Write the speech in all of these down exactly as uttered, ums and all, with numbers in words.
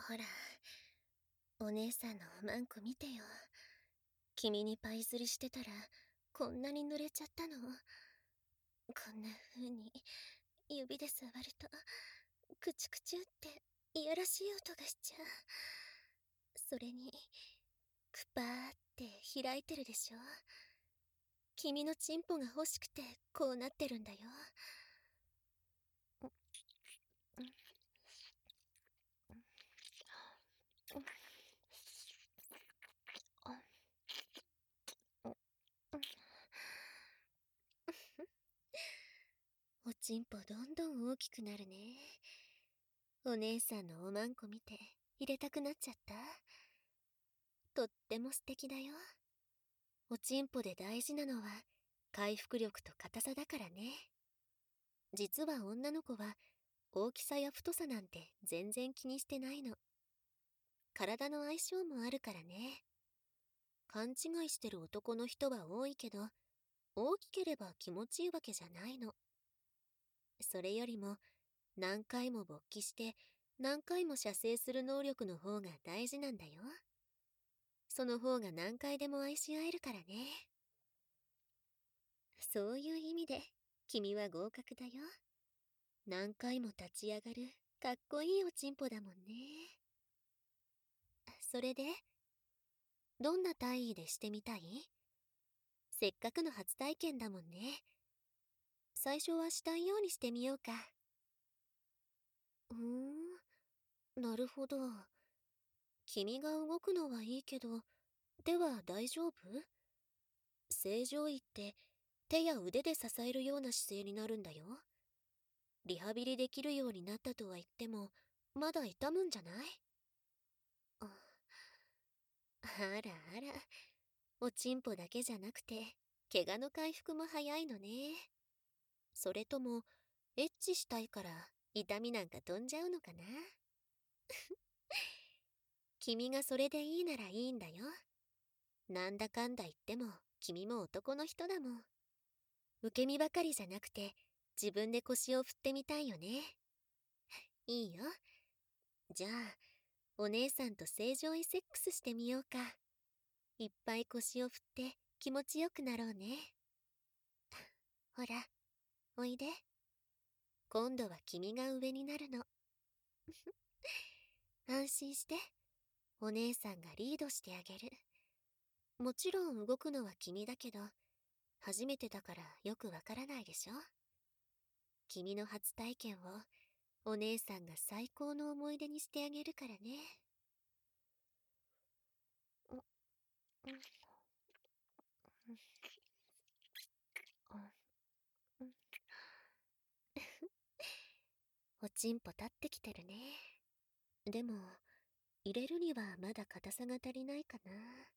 ほら、お姉さんのおまんこ見てよ。君にパイ釣りしてたら、こんなに濡れちゃったの。こんな風に、指で触ると、クチュクチュっていやらしい音がしちゃう。それに、プパーって開いてるでしょ。君のチンポが欲しくてこうなってるんだよ。おちんぽどんどん大きくなるね。お姉さんのおまんこ見て入れたくなっちゃった。とっても素敵だよ。おちんぽで大事なのは回復力と硬さだからね。実は女の子は大きさや太さなんて全然気にしてないの。体の相性もあるからね。勘違いしてる男の人は多いけど、大きければ気持ちいいわけじゃないの。それよりも何回も勃起して何回も射精する能力の方が大事なんだよ。その方が何回でも愛し合えるからね。そういう意味で君は合格だよ。何回も立ち上がるかっこいいおちんぽだもんね。それでどんな体位でしてみたい？せっかくの初体験だもんね。最初はしたいようにしてみようか。うーん、なるほど。君が動くのはいいけど、手は大丈夫？正常位って手や腕で支えるような姿勢になるんだよ。リハビリできるようになったとは言っても、まだ痛むんじゃない？ああらあら、おちんぽだけじゃなくて、怪我の回復も早いのね。それとも、エッチしたいから痛みなんか飛んじゃうのかな？君がそれでいいならいいんだよ。なんだかんだ言っても君も男の人だもん。受け身ばかりじゃなくて自分で腰を振ってみたいよね。いいよ。じゃあお姉さんと正常位セックスしてみようか。いっぱい腰を振って気持ちよくなろうね。ほら、おいで。今度は君が上になるの。安心して。お姉さんがリードしてあげる。もちろん動くのは君だけど、初めてだからよくわからないでしょ。君の初体験をお姉さんが最高の思い出にしてあげるからね。おちんぽ立ってきてるね。でも入れるにはまだ硬さが足りないかな。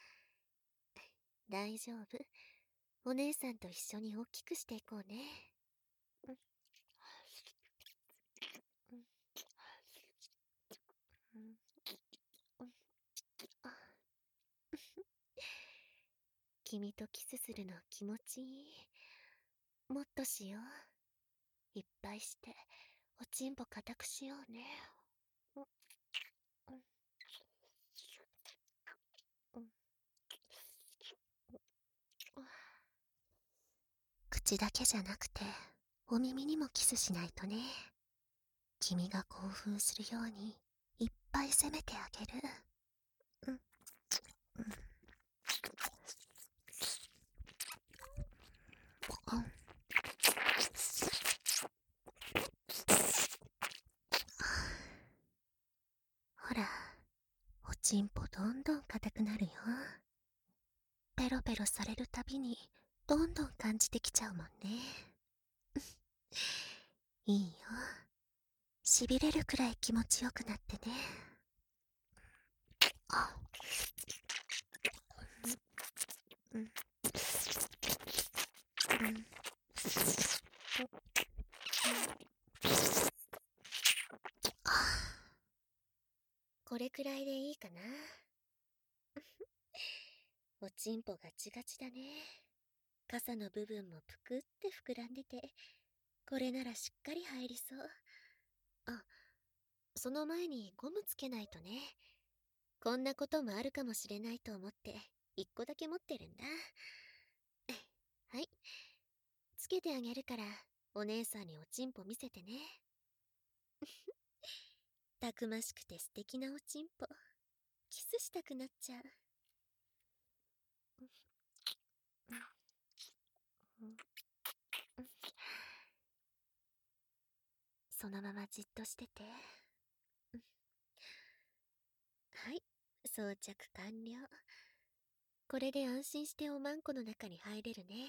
大丈夫。お姉さんと一緒に大きくしていこうね。君とキスするの気持ちいい。もっとしよう。いっぱいしておちんぽ固くしようね。口だけじゃなくてお耳にもキスしないとね。君が興奮するようにいっぱい責めてあげる。うん、うん、うん。ほら、おちんぽどんどん硬くなるよ。ペロペロされるたびにどんどん感じてきちゃうもんね。いいよ。しびれるくらい気持ちよくなってね。あ、うん、うん、うん。これくらいでいいかな。おちんぽガチガチだね。傘の部分もぷくって膨らんでて、これならしっかり入りそう。あ、 その前にゴムつけないとね。こんなこともあるかもしれないと思って一個だけ持ってるんだ。はい、つけてあげるからお姉さんにおちんぽ見せてね。たくましくて素敵なおちんぽ、キスしたくなっちゃう。そのままじっとしてて。はい、装着完了。これで安心しておまんこの中に入れるね。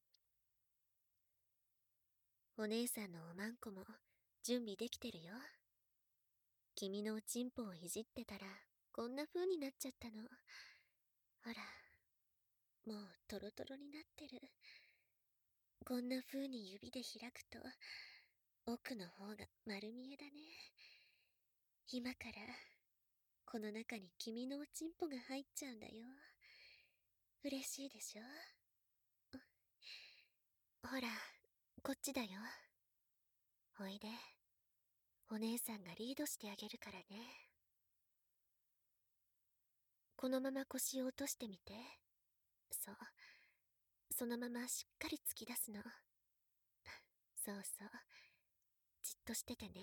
お姉さんのおまんこも準備できてるよ。君のおちんぽをいじってたらこんな風になっちゃったの。ほら、もうトロトロになってる。こんな風に指で開くと奥の方が丸見えだね。今からこの中に君のおちんぽが入っちゃうんだよ。嬉しいでしょ。ほら、こっちだよ。おいで。お姉さんがリードしてあげるからね。このまま腰を落としてみて。そう。そのまましっかり突き出すの。そうそう。じっとしててね。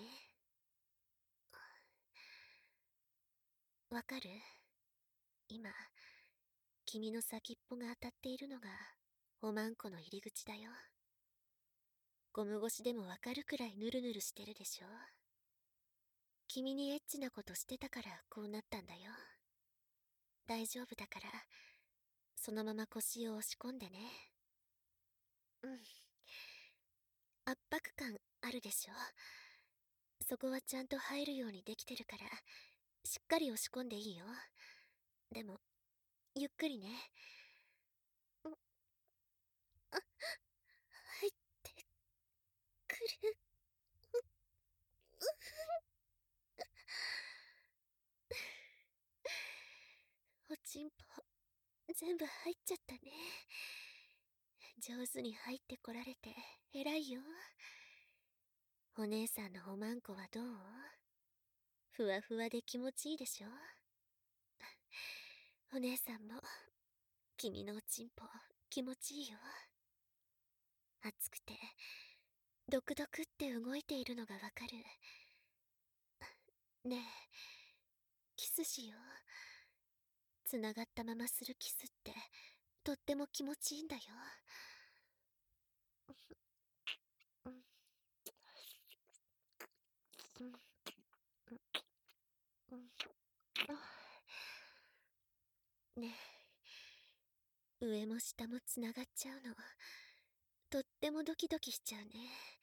わかる？今、君の先っぽが当たっているのがおまんこの入り口だよ。ゴム越しでもわかるくらいヌルヌルしてるでしょ。君にエッチなことしてたからこうなったんだよ。大丈夫だから、そのまま腰を押し込んでね。うん。圧迫感あるでしょ。そこはちゃんと入るようにできてるから、しっかり押し込んでいいよ。でも、ゆっくりね。んあ、入ってくる。おちんぽ、全部入っちゃったね。上手に入ってこられて偉いよ。お姉さんのおまんこはどう？ふわふわで気持ちいいでしょ。お姉さんも君のおちんぽ気持ちいいよ。熱くてドクドクって動いているのがわかる。ねえ、キスしよう。つながったままするキスってとっても気持ちいいんだよ。うんうんうんうん。ねえ、上も下もつながっちゃうのとってもドキドキしちゃうね。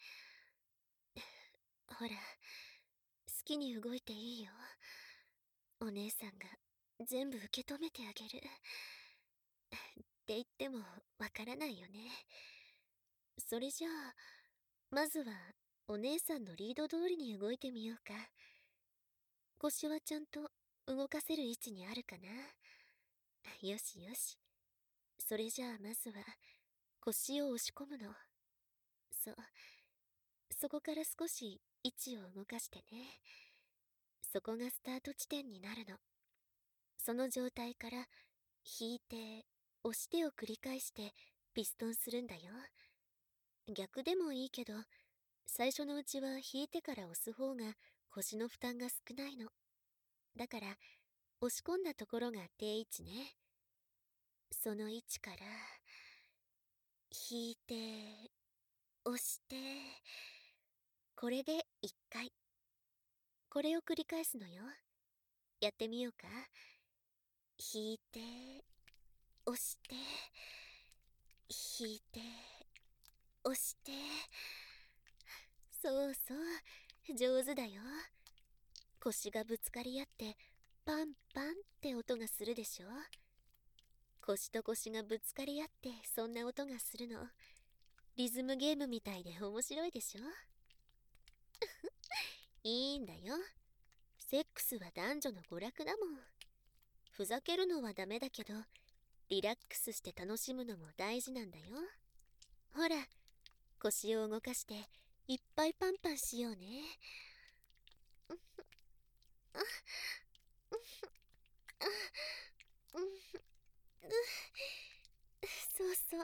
ほら、好きに動いていいよ。お姉さんが全部受け止めてあげる。って言ってもわからないよね。それじゃあ、まずはお姉さんのリード通りに動いてみようか。腰はちゃんと動かせる位置にあるかな。よしよし。それじゃあまずは腰を押し込むの。そう。そこから少し位置を動かしてね。そこがスタート地点になるの。その状態から引いて押してを繰り返してピストンするんだよ。逆でもいいけど、最初のうちは引いてから押す方が腰の負担が少ないの。だから押し込んだところが定位置ね。その位置から引いて押して、これでいっかい。これを繰り返すのよ。やってみようか。引いて押して引いて押して。そうそう、上手だよ。腰がぶつかり合ってパンパンって音がするでしょ。腰と腰がぶつかり合ってそんな音がするの。リズムゲームみたいで面白いでしょ。いいんだよ。セックスは男女の娯楽だもん。ふざけるのはダメだけど、リラックスして楽しむのも大事なんだよ。ほら、腰を動かしていっぱいパンパンしようね。 そうそう、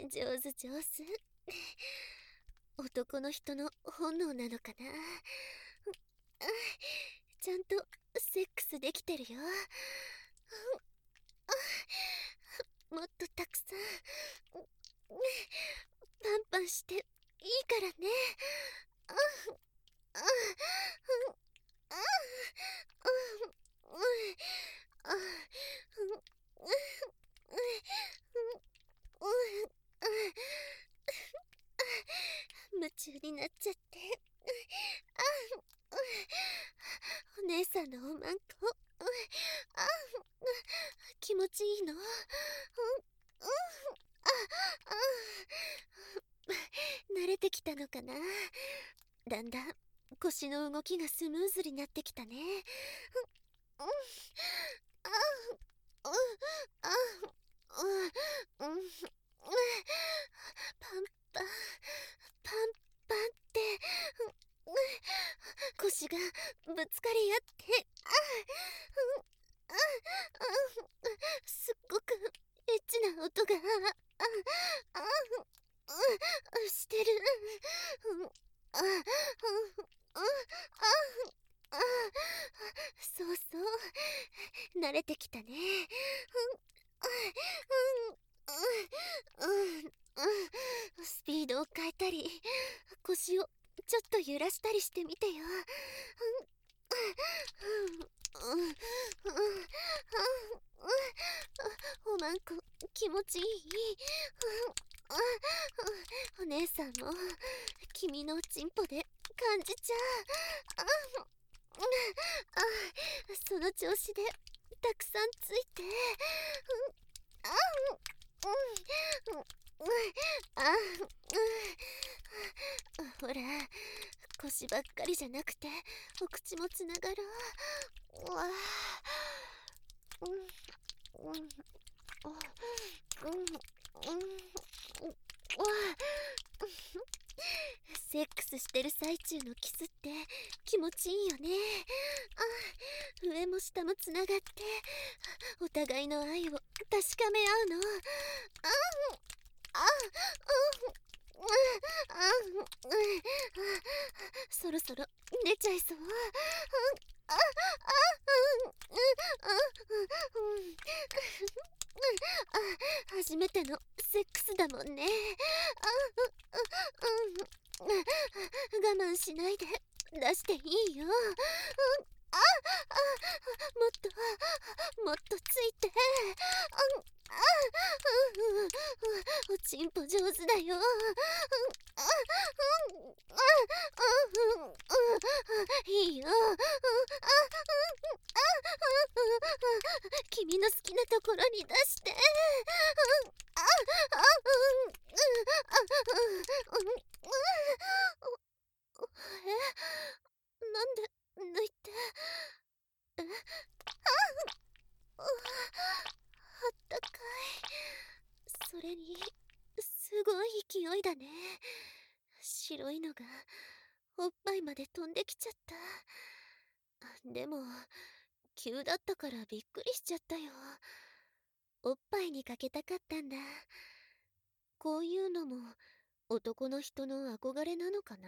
上手上手。男の人の本能なのかな。ちゃんとセックスできてるよ。もっとたくさんパンパンしていいからね。夢中になっちゃって。お姉さんのおまんこ気持ちいいの。慣れてきたのかな。だんだん腰の動きがスムーズになってきたね。パンパンパンパンって腰がぶつかり合ってすっごくエッチな音がしてる。そうそう、慣れてきたね。スピードを変えたり腰をちょっと揺らしたりしてみてよ。おまんこ気持ちいい。お姉さんも君のチンポで感じちゃう。その調子でたくさんついて。ほら、腰ばっかりじゃなくてお口もつながろう。うわうんうんセックスしてる最中のキスって気持ちいいよね。あ、上も下もつながってお互いの愛を確かめ合うの。ああそろそろ寝ちゃいそう。初めてのセックスだもんね。我慢しないで出していいよ。もっともっとついて。おちんぽ上手だよ。いいよ。君の好きなところに出して。え、なんで抜いて。え、あったかい。それにすごい勢いだね。白いのがおっぱいまで飛んできちゃった。でも急だったからびっくりしちゃったよ。おっぱいにかけたかったんだ。こういうのも男の人の憧れなのかな。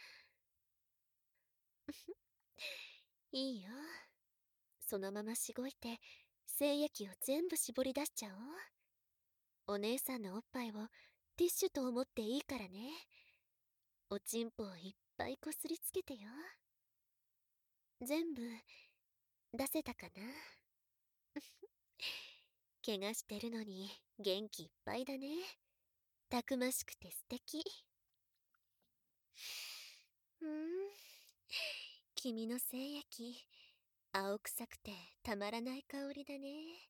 いいよ。そのまましごいて精液を全部絞り出しちゃおう。お姉さんのおっぱいをティッシュと思っていいからね。おちんぽをいっぱいこすりつけてよ。全部出せたかな。怪我してるのに元気いっぱいだね。たくましくて素敵。うん、君の精液青臭くてたまらない香りだね。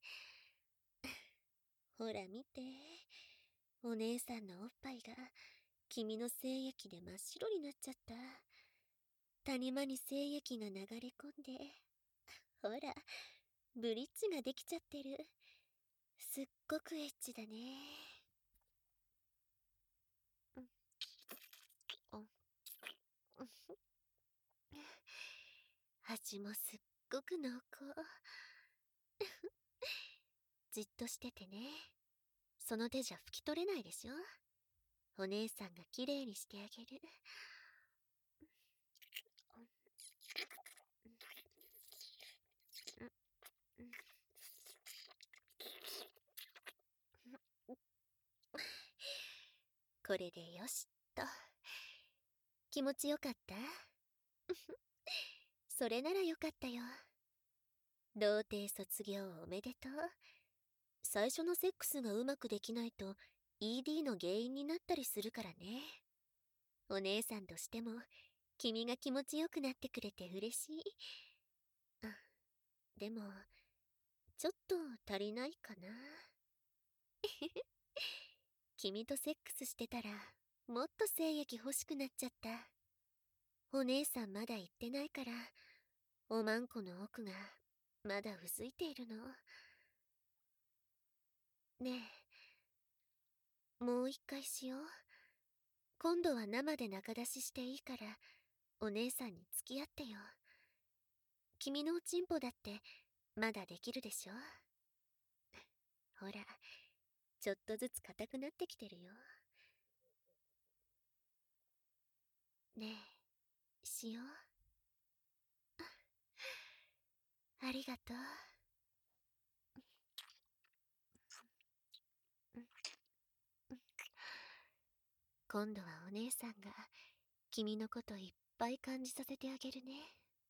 ほら見て、お姉さんのおっぱいが君の精液で真っ白になっちゃった。谷間に精液が流れ込んで、ほらブリッジができちゃってる。すっごくエッチだね。 味もすっごく濃厚。じっとしててね。その手じゃ拭き取れないでしょ。お姉さんがきれいにしてあげる。これでよしっと。気持ちよかった？それならよかったよ。童貞卒業おめでとう。最初のセックスがうまくできないと イーディー の原因になったりするからね。お姉さんとしても君が気持ちよくなってくれて嬉しい。あ、でもちょっと足りないかな。君とセックスしてたらもっと精液欲しくなっちゃった。お姉さんまだ言ってないから、おまんこの奥がまだうずいているの。ねえ、もう一回しよう。今度は生で中出ししていいから、お姉さんに付き合ってよ。君のおちんぽだってまだできるでしょ。ほら、ちょっとずつ硬くなってきてるよ。ねえ、しよう。ありがとう。今度はお姉さんが君のこといっぱい感じさせてあげるね。